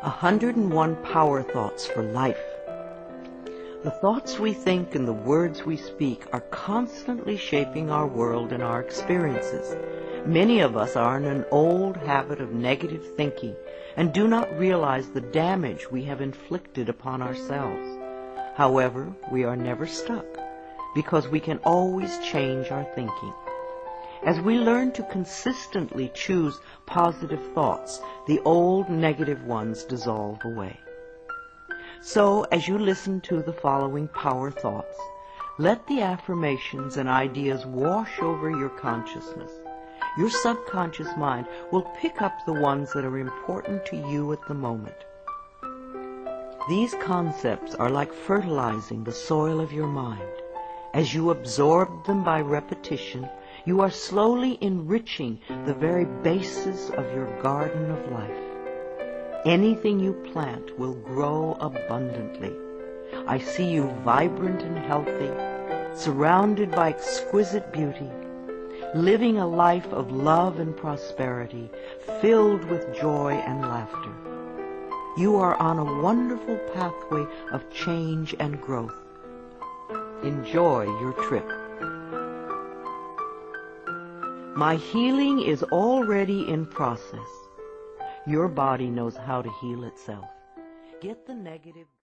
101 Power Thoughts for Life. The thoughts we think and the words we speak are constantly shaping our world and our experiences. Many of us are in an old habit of negative thinking and do not realize the damage we have inflicted upon ourselves. However, we are never stuck because we can always change our thinking. As we learn to consistently choose positive thoughts, the old negative ones dissolve away. So, as you listen to the following power thoughts, let the affirmations and ideas wash over your consciousness. Your subconscious mind will pick up the ones that are important to you at the moment. These concepts are like fertilizing the soil of your mind. As you absorb them by repetition, you are slowly enriching the very basis of your garden of life. Anything you plant will grow abundantly. I see you vibrant and healthy, surrounded by exquisite beauty, living a life of love and prosperity, filled with joy and laughter. You are on a wonderful pathway of change and growth. Enjoy your trip. My healing is already in process. Your body knows how to heal itself. Get the negative